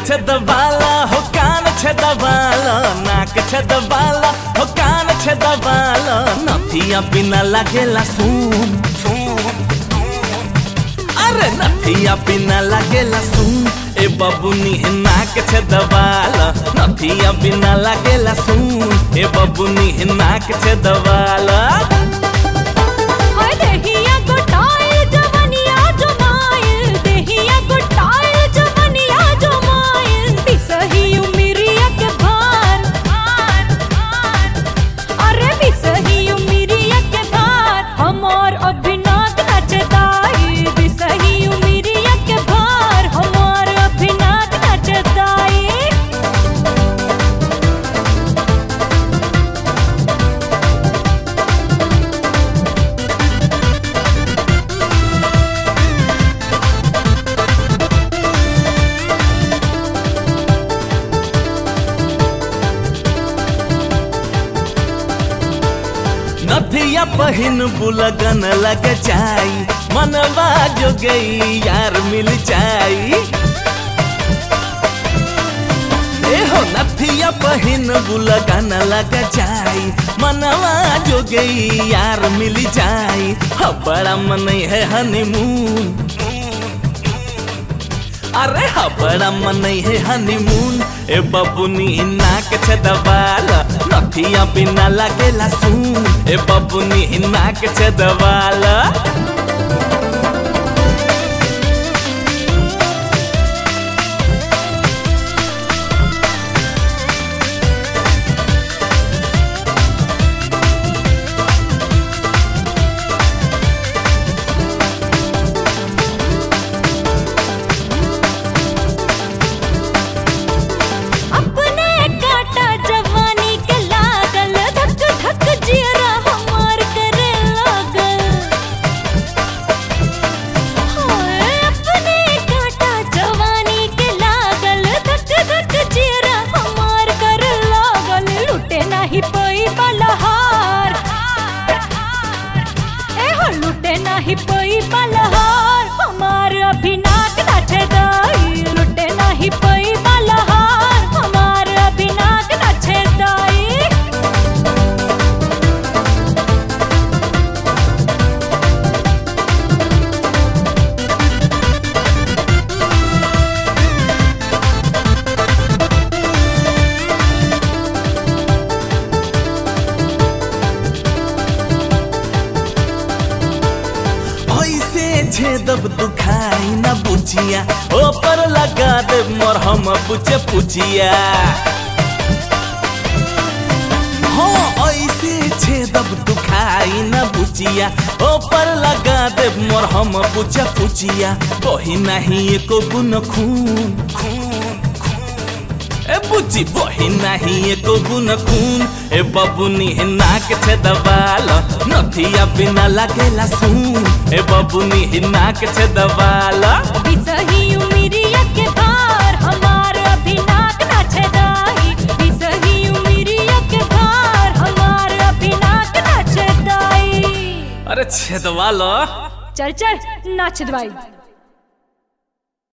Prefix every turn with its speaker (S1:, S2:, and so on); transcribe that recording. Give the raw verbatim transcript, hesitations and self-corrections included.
S1: छेदवाला हो कान छेदवाला, नाक छेदवाला हो कान छेदवाला, नथिया बिना लागेला सुन अरे नथिया बिना लागेला सुन। ए बबुनी नाक छेदवाला, नथिया बिना लागेला सुन। ए बबुनी नाक छेदवाला। नथिया पहिन बुलगन लग जाई, मनवा जो गई यार मिल जाई। ए हो नथिया पहिन बुलगन लग जाई, मनवा जो गई यार मिल जाई। ह बड़ा मन है हनीमून, अरे हा बड़ा मन है हनीमून। ए बबुनी नाक छेदवाला, नथिया बिना लागेला सुन। ए बबुनी नाक छेदवाला।
S2: नहीं पई बलहार हमार अभी नाक नाचे दाई, लुटे नहीं पई बलहार हमार अभी नाक नाचे दाई।
S1: छेदब दुखाई न बुझिया, ऊपर लगा दे मरहम बुझे पुछिया। हाँ ऐसे छेदब दुखाई न बुझिया, ऊपर लगा दे मरहम बुझे पुछिया। वही नहीं एको गुन खून ए बुझी, वही नहीं एको गुन खून। ए बबुनी नाक छेदवाला, नथिया बिना लागेला सुन। ए बबुनी नाक छेदवाला।
S2: बिसही उमिरिया के भार हमार अभी नाक नाचे दाई, बिसही उमिरिया के भार हमार अभी नाक नाचे दाई।
S1: अरे छेदवाला।
S2: चल चल नाच दवाई।